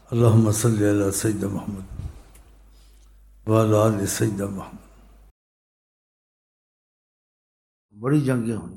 اللہم صلی علی سیدنا محمد وعلی آل سیدنا محمد۔ بڑی جنگیں ہوئی،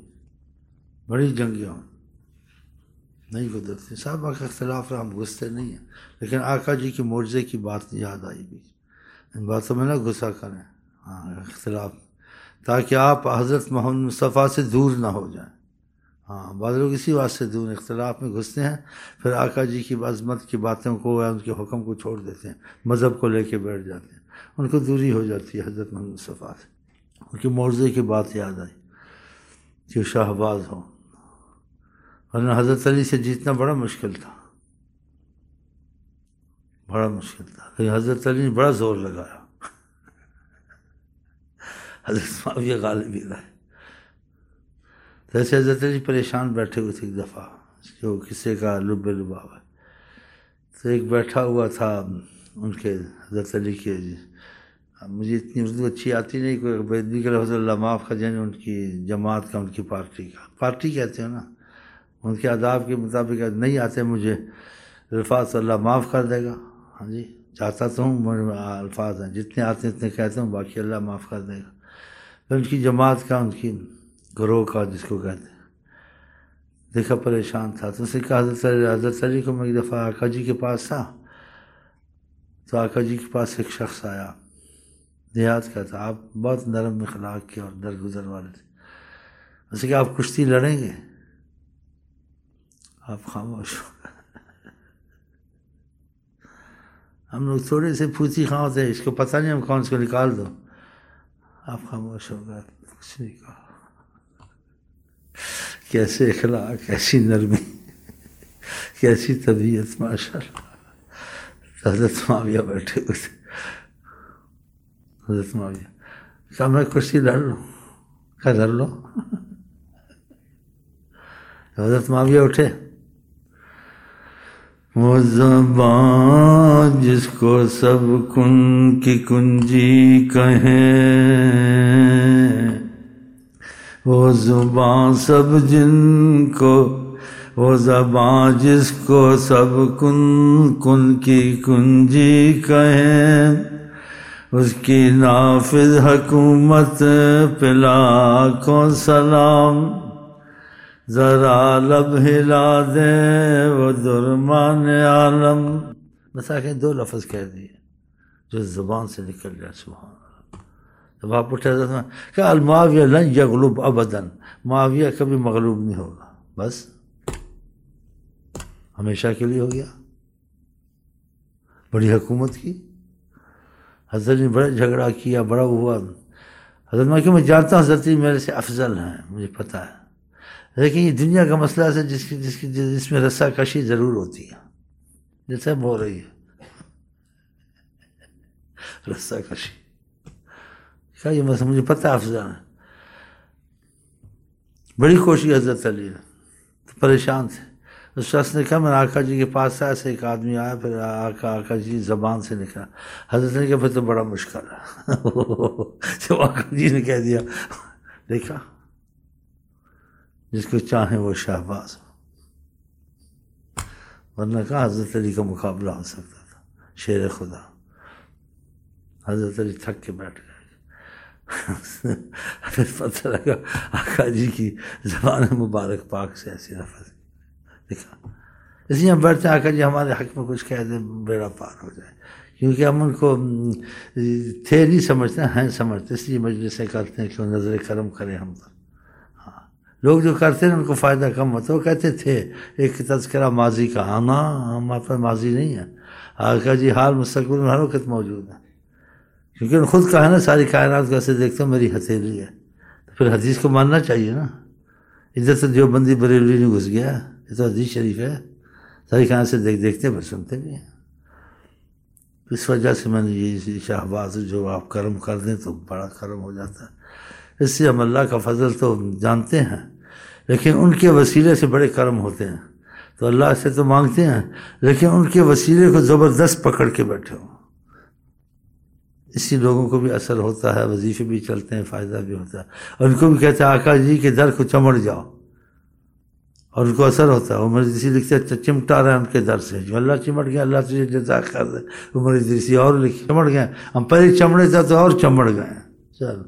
نہیں گزرتی، صحابہ کا اختلاف رہا، ہم گھستے نہیں ہیں، لیکن آقا جی کے معجزے کی بات یاد آئی بھی، ان باتوں میں نہ گھسا کریں، اختلاف، تاکہ آپ حضرت محمد مصطفیٰ سے دور نہ ہو جائیں۔ بعض لوگ اسی واسطے دور اختلاف میں گھستے ہیں، پھر آقا جی کی عظمت کی باتوں کو یا ان کے حکم کو چھوڑ دیتے ہیں، مذہب کو لے کے بیٹھ جاتے ہیں، ان کو دوری ہو جاتی ہے حضرت محمد مصطفیٰ سے۔ ان کے معجزے کی بات یاد آئی کہ شہباز ہو، ورنہ حضرت علی سے جیتنا بڑا مشکل تھا، لیکن حضرت علی نے بڑا زور لگایا، حضرت معاویہ غالب بھی رہے۔ جیسے حضرت علی پریشان بیٹھے ہوئے تھے، ایک دفعہ جو کسی کا لب لباب ہے، تو ایک بیٹھا ہوا تھا ان کے حضرت علی کے، مجھے اتنی اردو اچھی آتی نہیں، کوئی بیدی کا لفظ اللہ معاف کر جائیں، ان کی جماعت کا، ان کی پارٹی کہتے ہیں نا، ان کے آداب کے مطابق نہیں آتے مجھے الفاظ، اللہ معاف کر دے گا، ہاں جی چاہتا تو ہوں، الفاظ ہیں جتنے آتے ہیں اتنے کہتا ہوں، باقی اللہ معاف کر دے گا۔ پھر ان کی جماعت کا، ان کی گروہ کا، جس کو کہتے ہیں، دیکھا پریشان تھا، تو اس نے کہا حضرت علی کو، میں ایک دفعہ آقا جی کے پاس تھا، تو آقا جی کے پاس ایک شخص آیا، دیہات کا تھا، آپ بہت نرم اخلاق کے اور درگزر والے تھے، اس نے کہا آپ کشتی لڑیں گے؟ آپ خاموش ہو گئے۔ ہم لوگ تھوڑے سے پھوتی خواہ ہوتے ہیں، اس کو پتہ نہیں، ہم کون سے کو نکال دو، آپ خاموش ہو گئے، کچھ نہیں کہا۔ کیسے اخلاق، کیسی نرمی، کیسی طبیعت، ماشاءاللہ۔ حضرت معاویہ بیٹھے ہوئے تھے، حضرت معاویہ کہا میں کشتی لڑ لوں؟ کہا لڑ لو۔ حضرت معاویہ اٹھے، وہ زبان جس کو سب کن کی کنجی کہیں، وہ زبان سب جن کو، وہ زبان جس کو سب کن کی کنجی کہیں، اس کی نافذ حکومت پہ لاکھوں سلام، ذرا لب ہلا دے وہ درمان عالم۔ بس آگے دو لفظ کہہ دیے جو زبان سے نکل جائے، سبحان اللہ۔ جب آپ اٹھے کہ المعاویہ لن یغلب ابداً، معاویہ کبھی مغلوب نہیں ہوگا، بس ہمیشہ کے لیے ہو گیا۔ بڑی حکومت کی، حضرت نے بڑا جھگڑا کیا، بڑا ہوا، حضرت میں جانتا ہوں حضرت میرے سے افضل ہیں، مجھے پتہ ہے، لیکن یہ دنیا کا مسئلہ ہے جس میں رسہ کشی ضرور ہوتی ہے، جیسے اب ہو رہی ہے رسہ کشی کا، یہ مسئلہ مجھے پتہ ہے افضل ہے۔ بڑی کوشش حضرت علی نے، تو پریشان تھے، اس شخص نے کہا میں آقا جی کے پاس آیا، سے ایک آدمی آیا، پھر آقا جی زبان سے نکلا، حضرت نے کہا پھر تو بڑا مشکل ہے۔ جب آقا جی نے کہہ دیا، دیکھا جس کو چاہیں وہ شہباز ہو، ورنہ کہا حضرت علی کا مقابلہ ہو سکتا تھا، شیر خدا۔ حضرت علی تھک کے بیٹھ گئے، پھر پتہ لگا آقا جی کی زبان مبارک پاک سے ایسی لفظ، دیکھا، اس لیے ہم بیٹھتے ہیں آقا جی ہمارے حق میں کچھ کہہ دیں، بیڑا پار ہو جائے، کیونکہ ہم ان کو تھے نہیں سمجھتے ہیں سمجھتے، اس لیے مجلسیں کرتے ہیں کہ وہ نظر کرم کریں ہم پر۔ لوگ جو کرتے ہیں ان کو فائدہ کم ہوتا ہے، وہ کہتے تھے، ایک تذکرہ ماضی کا، آنا ہمارے پاس ماضی نہیں ہے، آقا جی حال مستقبل میں ہر وقت موجود ہے، کیونکہ ان خود کہا نا ساری کائنات کو ایسے دیکھتا ہوں میری ہتھیلی ہے، تو پھر حدیث کو ماننا چاہیے نا۔ ادھر سے دیوبندی بریلوی نہیں گھس گیا، یہ تو حدیث شریف ہے، ساری کائنات سے دیکھتے ہیں، پھر سنتے بھی ہیں۔ اس وجہ سے میں نے یہ شہباز جو آپ کرم کر دیں تو بڑا کرم ہو جاتا ہے، اس سے ہم اللہ کا فضل تو جانتے ہیں، لیکن ان کے وسیلے سے بڑے کرم ہوتے ہیں، تو اللہ سے تو مانگتے ہیں، لیکن ان کے وسیلے کو زبردست پکڑ کے بیٹھے ہوں، اسی لوگوں کو بھی اثر ہوتا ہے، وظیفے بھی چلتے ہیں، فائدہ بھی ہوتا ہے، اور ان کو بھی کہتے ہیں آقا جی کے در کو چمڑ جاؤ، اور ان کو اثر ہوتا ہے۔ عمر ادریسی لکھتے ہیں چمٹا رہے ان کے در سے، جو اللہ چمٹ گیا اللہ تجھے جزا خیر دے۔ عمر ادریسی اور لکھے چمٹ گئے، ہم پہلے چمڑے تھے تو اور چمڑ گئے۔ چلو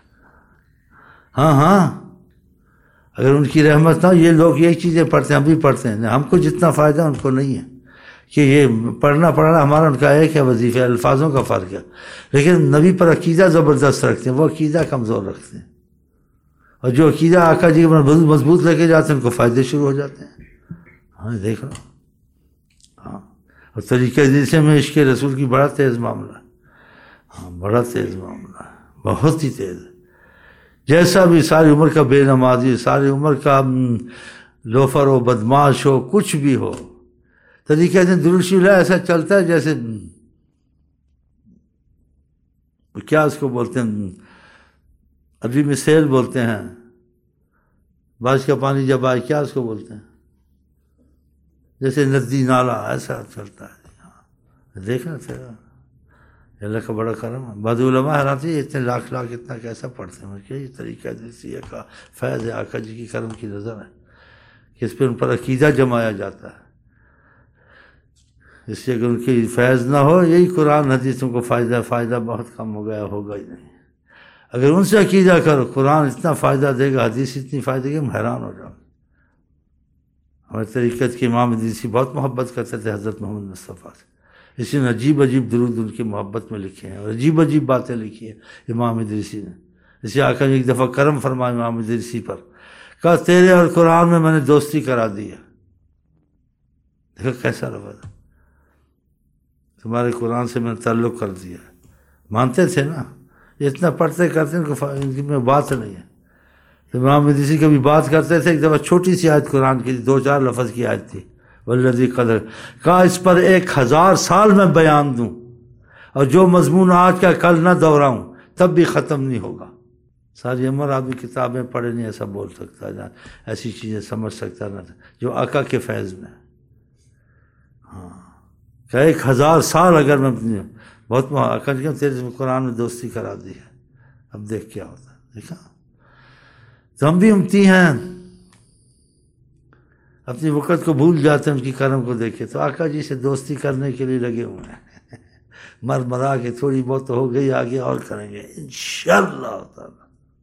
ہاں اگر ان کی رحمت نہ، یہ لوگ یہی چیزیں پڑھتے ہیں، ہم بھی پڑھتے ہیں، ہم کو جتنا فائدہ ان کو نہیں ہے، کہ یہ پڑھنا ہمارا ان کا ایک ہے وظیفہ، الفاظوں کا فرق ہے، لیکن نبی پر عقیدہ زبردست رکھتے ہیں، وہ عقیدہ کمزور رکھتے ہیں، اور جو عقیدہ آقا جی مضبوط لے کے جاتے ہیں ان کو فائدے شروع ہو جاتے ہیں۔ ہاں دیکھ لو، ہاں اور طریقہ جیسے میں عشق رسول کی بڑا تیز معاملہ ہے، ہاں بڑا تیز معاملہ ہے، بہت ہی تیز ہے۔ جیسا بھی ساری عمر کا بے نمازی، ساری عمر کا لوفر ہو، بدماش ہو، کچھ بھی ہو، طریقہ درود شریف ایسا چلتا ہے جیسے کیا اس کو بولتے ہیں، عربی میں سیل بولتے ہیں، بارش کا پانی جب آئے کیا اس کو بولتے ہیں، جیسے ندی نالا ایسا چلتا ہے۔ دیکھنا تھا اللہ کا بڑا کرم ہے۔ بعض علماء حیران ہے اتنے لاکھ اتنا کیسا پڑھتے ہیں، کہ یہ طریقہ جیسی کا فیض ہے، آقا جی کی کرم کی نظر ہے کہ اس پہ ان پر عقیدہ جمایا جاتا ہے۔ اس لیے کہ ان کی فیض نہ ہو، یہی قرآن حدیثوں کو فائدہ بہت کم ہو گیا، ہوگا ہی نہیں۔ اگر ان سے عقیدہ کرو، قرآن اتنا فائدہ دے گا، حدیث اتنی فائدہ دے گا، ہم حیران ہو جاؤ گے۔ ہمارے طریقت کے امام ادریسی بہت محبت کرتے تھے حضرت محمد مصطفیٰ سے، اسی نے عجیب درود ان کی محبت میں لکھے ہیں، اور عجیب باتیں لکھی ہیں امام ادریسی نے۔ اسی آقا نے ایک دفعہ کرم فرمایا امام ادریسی پر، کہا تیرے اور قرآن میں نے دوستی کرا دی ہے۔ دیکھو کیسا لفظ، تمہارے قرآن سے میں نے تعلق کر دیا۔ مانتے تھے نا، اتنا پڑھتے کرتے ان کی میں بات نہیں ہے۔ تو امام ادریسی کبھی بات کرتے تھے، ایک دفعہ چھوٹی سی آیت قرآن کی 2-4 لفظ کی آیت تھی، والذی قدر، کہا اس پر 1000 سال میں بیان دوں، اور جو مضمون آج کا کل نہ دہراؤں تب بھی ختم نہیں ہوگا۔ ساری عمر آدمی کتابیں پڑھے نہیں ایسا بول سکتا ہے، ایسی چیزیں سمجھ سکتا نہ، جو آقا کے فیض میں۔ ہاں کہ 1000 سال اگر میں بہت آقا جی تیرے قرآن میں دوستی کرا دی ہے، اب دیکھ کیا ہوتا ہے۔ دیکھا تو ہم بھی امتی ہیں، اپنی وقت کو بھول جاتے ہیں، ان کی کرم کو دیکھے تو آقا جی سے دوستی کرنے کے لیے لگے ہوئے ہیں، مرا کے تھوڑی بہت ہو گئی، آگے اور کریں گے انشاءاللہ تعالی۔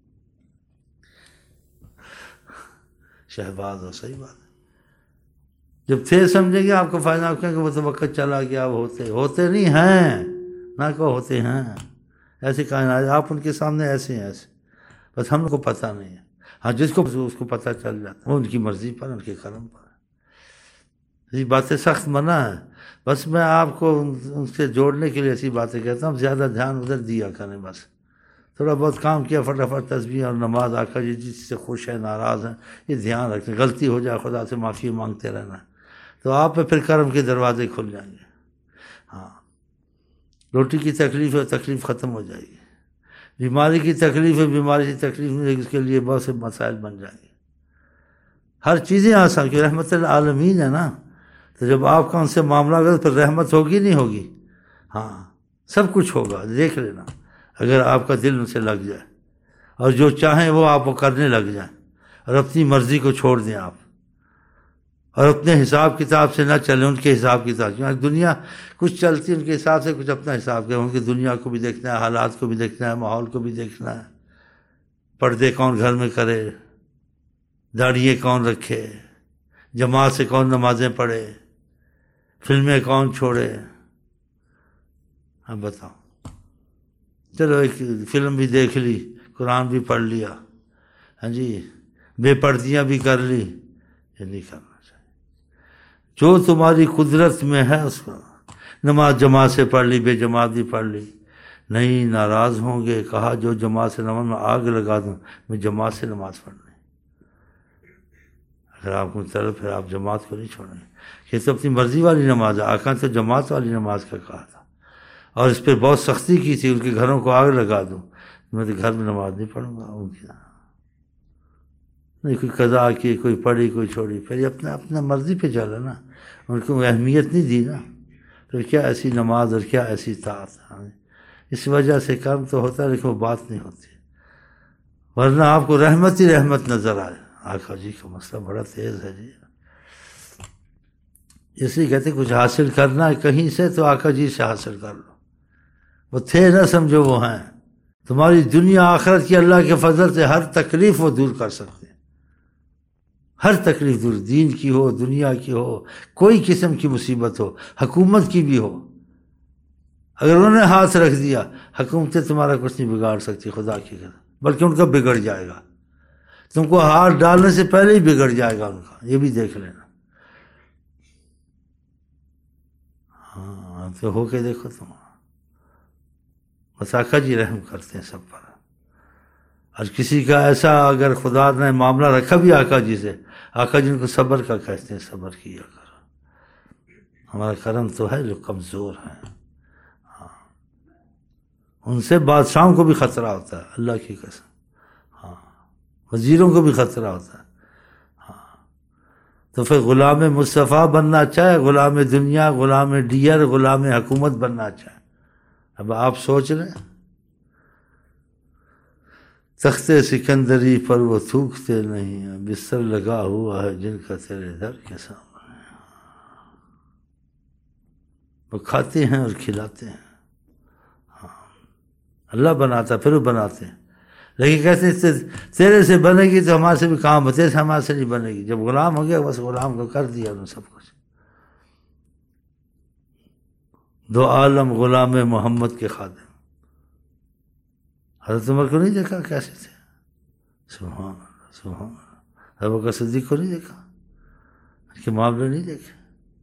شہباز ہو، صحیح بات ہے، جب تھے سمجھیں گے آپ کو فائدہ، آپ کہیں کہ وہ تو وقت چلا گیا، اب ہوتے نہیں ہیں، نہ کو ہوتے ہیں ایسے کائنات، آپ ان کے سامنے ایسے ہیں، ایسے بس ہم کو پتہ نہیں ہے۔ ہاں جس کو اس کو پتہ چل جاتا ہے، وہ ان کی مرضی پر، ان کے کرم پر۔ یہ باتیں سخت منع ہے، بس میں آپ کو ان سے جوڑنے کے لیے ایسی باتیں کہتا ہوں، زیادہ دھیان ادھر دیا کریں، بس تھوڑا بہت کام کیا، فٹافٹ تسبیح اور نماز، آقا جی جس سے خوش ہے ناراض ہیں یہ دھیان رکھیں، غلطی ہو جائے خدا سے معافی مانگتے رہنا، تو آپ پہ پھر کرم کے دروازے کھل جائیں گے۔ ہاں روٹی کی تکلیف ہے، تکلیف ختم ہو جائے گی، بیماری کی تکلیف ہے، بیماری کی تکلیف نہیں، اس کے لیے بہت سے مسائل بن جائیں گے، ہر چیزیں آسان، کہ رحمت العالمین ہے نا، تو جب آپ کا ان سے معاملہ کرے پھر رحمت ہوگی نہیں ہوگی؟ ہاں سب کچھ ہوگا، دیکھ لینا، اگر آپ کا دل ان سے لگ جائے، اور جو چاہیں وہ آپ کو کرنے لگ جائیں، اور اپنی مرضی کو چھوڑ دیں آپ، اور اپنے حساب کتاب سے نہ چلیں، ان کے حساب کتاب، کیونکہ دنیا کچھ چلتی ہے ان کے حساب سے، کچھ اپنا حساب کیا، ان کی دنیا کو بھی دیکھنا ہے، حالات کو بھی دیکھنا ہے، ماحول کو بھی دیکھنا ہے، پردے کون گھر میں کرے، داڑھیے کون رکھے، جماعت سے کون نمازیں پڑھے، فلمیں کون چھوڑے۔ اب بتاؤ، چلو ایک فلم بھی دیکھ لی، قرآن بھی پڑھ لیا، ہاں جی بے پردیاں بھی کر لی، یہ نہیں کرنا چاہیے۔ جو تمہاری قدرت میں ہے اس کو، نماز جماعت سے پڑھ لی، بے جماعت بھی پڑھ لی، نہیں ناراض ہوں گے، کہا جو جماعت سے نماز میں آگ لگا دوں، میں جماعت سے نماز پڑھنا، اگر آپ کو طرف ہے آپ جماعت کو نہیں چھوڑیں گے، یہ تو اپنی مرضی والی نماز ہے، آقا نے تو جماعت والی نماز کا کہا تھا، اور اس پہ بہت سختی کی تھی، ان کے گھروں کو آگ لگا دوں، میں تو گھر میں نماز نہیں پڑھوں گا ان کی، نہیں کوئی قضا کی، کوئی پڑھی کوئی چھوڑی، پھر اپنا مرضی پہ چلا نا، ان کو اہمیت نہیں دی نا، پھر کیا ایسی نماز اور کیا ایسی طاعت، اس وجہ سے کام تو ہوتا ہے لیکن وہ بات نہیں ہوتی، ورنہ آپ کو رحمت ہی رحمت نظر آئے۔ آقا جی کا مسئلہ بڑا تیز ہے جی۔ اس لیے کہتے کچھ حاصل کرنا ہے کہیں سے تو آقا جی سے حاصل کر لو. وہ تھے نہ سمجھو وہ ہیں. تمہاری دنیا آخرت کی اللہ کے فضل سے ہر تکلیف وہ دور کر سکتے ہیں. ہر تکلیف دور، دین کی ہو، دنیا کی ہو، کوئی قسم کی مصیبت ہو، حکومت کی بھی ہو. اگر انہوں نے ہاتھ رکھ دیا، حکومتیں تمہارا کچھ نہیں بگاڑ سکتی خدا کی قسم، بلکہ ان کا بگڑ جائے گا. تم کو ہاتھ ڈالنے سے پہلے ہی بگڑ جائے گا ان کا، یہ بھی دیکھ لینا. ہاں تو ہو کے دیکھو تم. بس آقا جی رحم کرتے ہیں سب پر. اور کسی کا ایسا اگر خدا نے معاملہ رکھا بھی آقا جی سے، آقا جی ان کو صبر کا کہتے ہیں، صبر کیا کرو. ہمارا کرم تو ہے جو کمزور ہیں. ہاں ان سے بادشاہوں کو بھی خطرہ ہوتا ہے اللہ کی قسم. ہاں وزیروں کو بھی خطرہ ہوتا ہے. ہاں تو پھر غلام مصطفیٰ بننا اچھا ہے، غلام دنیا، غلام ڈیر، غلام حکومت بننا اچھا ہے؟ اب آپ سوچ رہے ہیں. تخت سکندری پر وہ تھوکتے نہیں ہیں، بستر لگا ہوا ہے جن کا تیرے در کے سامنے. وہ کھاتے ہیں اور کھلاتے ہیں. ہاں اللہ بناتا پھر وہ بناتے ہیں، لیکن کہتے ہیں تیرے سے بنے گی تو ہمارے سے بھی کام ہوتے سے ہمارے سے نہیں بنے گی. جب غلام ہو گیا بس غلام کو کر دیا انہوں نے سب کچھ. دو عالم غلام محمد کے خادم. حضرت عمر کو نہیں دیکھا کیسے تھے؟ سبحان اللہ سبحان اللہ. ابو بکر صدیق کو نہیں دیکھا؟ ان کے معاملے نہیں دیکھے؟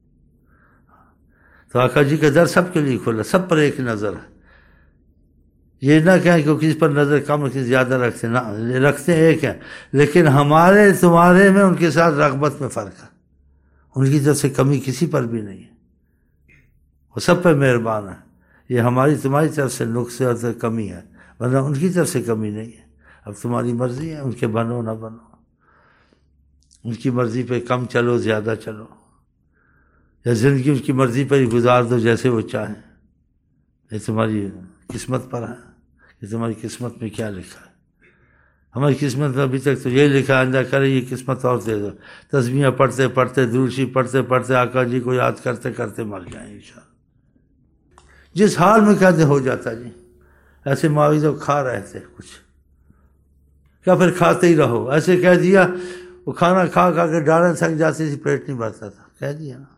تو آقا جی کا در سب کے لیے کھلا، سب پر ایک نظر ہے. یہ نہ کہیں کہ کسی پر نظر کم کسی زیادہ رکھتے، نہ رکھتے ایک ہیں، لیکن ہمارے تمہارے میں ان کے ساتھ رغبت میں فرق ہے. ان کی طرف سے کمی کسی پر بھی نہیں ہے، وہ سب پہ مہربان ہے. یہ ہماری تمہاری طرف سے نقص اور کمی ہے، ورنہ ان کی طرف سے کمی نہیں ہے. اب تمہاری مرضی ہے، ان کے بنو نہ بنو. ان کی مرضی پہ کم چلو زیادہ چلو، یا زندگی ان کی مرضی پر ہی گزار دو جیسے وہ چاہیں. یہ تمہاری قسمت پر ہے کہ تمہاری قسمت میں کیا لکھا ہے. ہماری قسمت میں ابھی تک تو یہ لکھا ہے آئندہ کرے یہ قسمت اور دے دو. تسبیحیں پڑھتے پڑھتے درود شریف پڑھتے پڑھتے آقا جی کو یاد کرتے کرتے مر جائیں انشاءاللہ. جس حال میں کہتے ہو جاتا جی. ایسے معاوضہ کھا رہے تھے کچھ، کیا پھر کھاتے ہی رہو. ایسے کہہ دیا، وہ کھانا کھا کھا کے ڈالیں تھک جاتی تھی، پیٹ نہیں بھرتا تھا، کہہ دیا نا.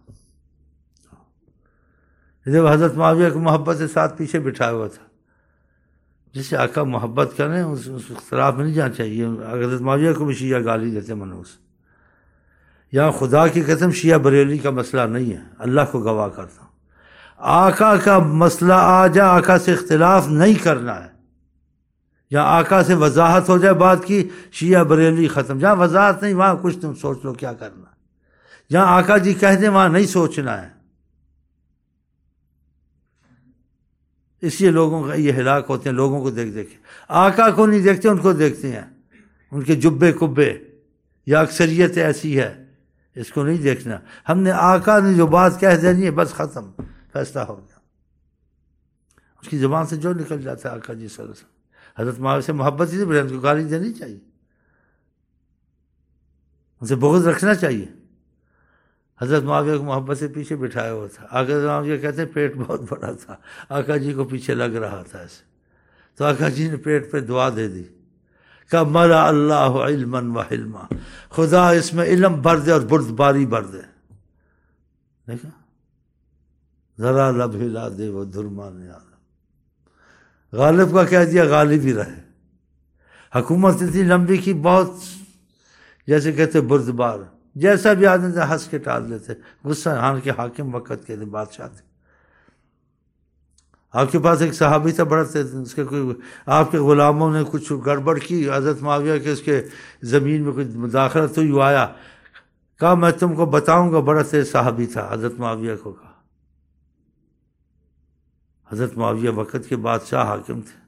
جب حضرت معاویہ کو محبت سے ساتھ پیچھے بٹھایا ہوا تھا، جس سے آقا محبت کریں اس اختلاف میں نہیں جانا چاہیے. حضرت معاویہ کو بھی شیعہ گالی دیتے منوس. یہاں خدا کی قسم شیعہ بریلی کا مسئلہ نہیں ہے، اللہ کو گواہ کرتا ہوں. آقا کا مسئلہ آ جا، آقا سے اختلاف نہیں کرنا ہے. جہاں آقا سے وضاحت ہو جائے بات کی، شیعہ بریلی ختم. جہاں وضاحت نہیں وہاں کچھ تم سوچ لو کیا کرنا. جہاں آقا جی کہہ دیں وہاں نہیں سوچنا ہے. اس لیے لوگوں کا یہ ہلاک ہوتے ہیں، لوگوں کو دیکھ دیکھ. آقا کو نہیں دیکھتے، ان کو دیکھتے ہیں، ان کے جبے کبے. یا اکثریت ایسی ہے، اس کو نہیں دیکھنا. ہم نے آقا نے جو بات کہہ دینی ہے بس ختم، فیصلہ ہو گیا. اس کی زبان سے جو نکل جاتا ہے آقا جی صلی اللہ علیہ وسلم. حضرت معاویہ سے محبت ہی سے ان کو گالی دینی چاہیے، ان سے بغض رکھنا چاہیے. حضرت معاویہ کو محبت سے پیچھے بٹھایا ہوا تھا. حضرت معاویہ کہتے ہیں پیٹ بہت بڑا تھا، آقا جی کو پیچھے لگ رہا تھا ایسے. تو آقا جی نے پیٹ پہ دعا دے دی کہ ملا اللہ علما و حلما، خدا اس میں علم بھر دے اور بردباری بھر دے. دیکھا ذرا لب ہلا دے وہ درمان عالم. غالب کا کہہ دیا غالب ہی رہے. حکومت اتنی لمبی کی بہت، جیسے کہتے بردبار، جیسا بھی آدمی تھا ہنس کے ٹال دیتے. غصہ ہان کے حاکم وقت کے بادشاہ تھے. آپ کے پاس ایک صحابی تھا بڑا تھے، اس کے کوئی آپ کے غلاموں نے کچھ گڑبڑ کی، حضرت معاویہ کے اس کے زمین میں کچھ مداخلت ہوئی. وہ آیا کہا میں تم کو بتاؤں گا. بڑا تیز صحابی تھا، حضرت معاویہ کو کہا. حضرت معاویہ وقت کے بادشاہ حاکم تھے.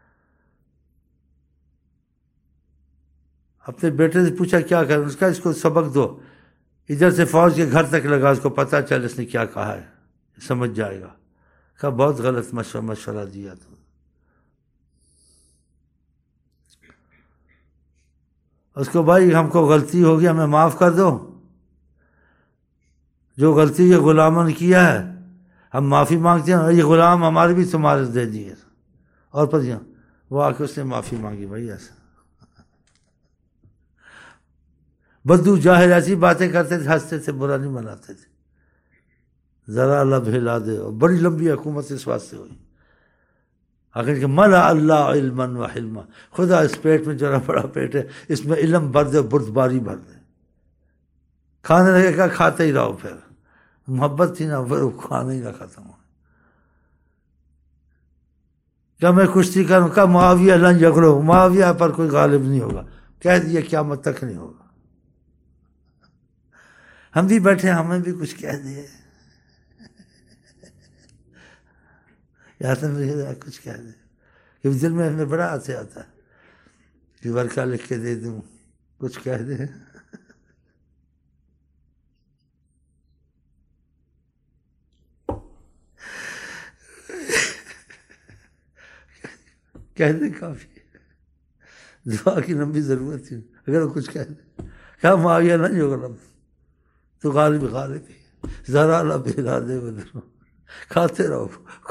اپنے بیٹے سے پوچھا کیا کریں، اس کا اس کو سبق دو، ادھر سے فوج کے گھر تک لگا، اس کو پتہ چل اس نے کیا کہا ہے، سمجھ جائے گا. کہا بہت غلط مشورہ دیا تم. اس کو بھائی ہم کو غلطی ہوگی، ہمیں معاف کر دو. جو غلطی یہ غلاموں نے کیا ہے ہم معافی مانگتے ہیں، اور یہ غلام ہمارے بھی تمہارے دے دیے، اور پتہ وہ آ کے اس نے معافی مانگی. بھائی ایسا بدو جاہل ایسی باتیں کرتے تھے، ہنستے تھے، برا نہیں مناتے تھے. ذرا اللہ ہلا دے. اور بڑی لمبی حکومت اس واسطے ہوئی. آخر کہ ملا اللہ علما و حلما، خدا اس پیٹ میں ذرا بڑا پیٹ ہے، اس میں علم بھر دے، بردباری بھر دے. کھانے لگے گا کھاتے ہی رہو. پھر محبت تھی نا، پھر کھانا ہی نہ ختم ہو. کیا میں کشتی کروں؟ کیا معاویہ لن جھگڑو، معاویہ پر کوئی غالب نہیں ہوگا. کہہ دیا قیامت تک نہیں ہوگا. ہم بھی بیٹھے، ہمیں بھی کچھ کہہ دے یا تو کچھ کہہ دے، کہ دل میں ہمیں بڑا آتے آتا ہے کہ ورقہ لکھ کے دے دوں، کچھ کہہ دے. کہہ دے کافی، دعا کی لمبی ضرورت تھی. اگر وہ کچھ کہہ دے، کیا معاویہ نہیں ہوگا، تو غالب غالب ہی، ذرا اللہ بھیلا دے بدر. کھاتے رہو،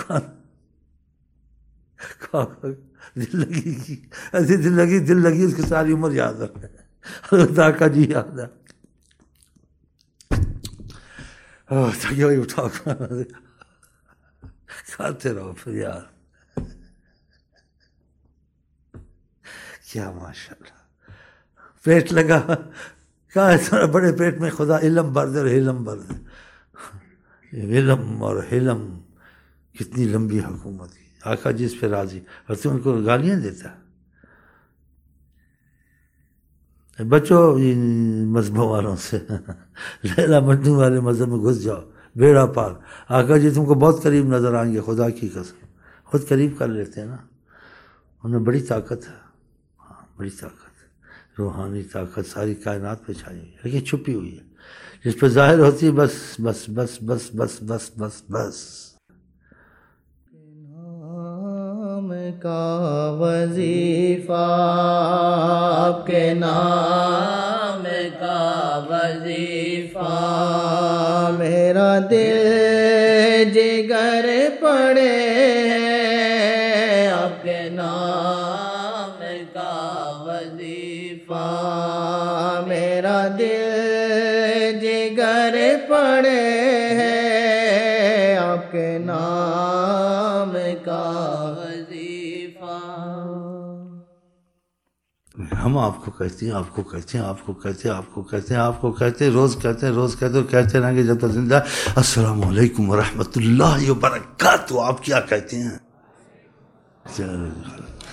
دل لگی کی ایسی دل لگی اس کی ساری عمر یاد رکھے. خدا کا جی یاد ہے. اٹھا کھاتے رہو پھر یار. کیا ماشاء اللہ پیٹ لگا. کہا اتنا بڑے پیٹ میں خدا علم بھر دے اور حلم بھر دے. علم اور حلم کتنی لمبی حکومت کی. آقا جس پہ راضی، اور تو ان کو گالیاں دیتا. بچو مذہبوں والوں سے، لیلا مجنوں والے مذہب میں گھس جاؤ، بیڑا پار. آقا جی تم کو بہت قریب نظر آئیں گے، خدا کی قسم. خود قریب کر لیتے ہیں نا. انہیں بڑی طاقت ہے، بڑی طاقت، روحانی طاقت ساری کائنات پہ چھائی ہوئی ہے، لیکن چھپی ہوئی ہے. جس پہ ظاہر ہوتی ہے بس بس بس بس بس بس بس بس. نام کا وظیفہ، آپ کے نام کا وظیفہ، میرا دل جگر پڑے آپ کے نام کا وظیفہ، میرا دل جگر پڑے آپ کے نام کا وظیفہ. ہم آپ کو کہتے ہیں، آپ کو کہتے ہیں، آپ کو کہتے ہیں، آپ کو کہتے ہیں، آپ کو کہتے ہیں، روز کہتے ہیں، روز کہتے ہیں، کہتے رہیں گے جب تک زندہ. السلام علیکم ورحمۃ اللہ وبرکاتہ. آپ کیا کہتے ہیں؟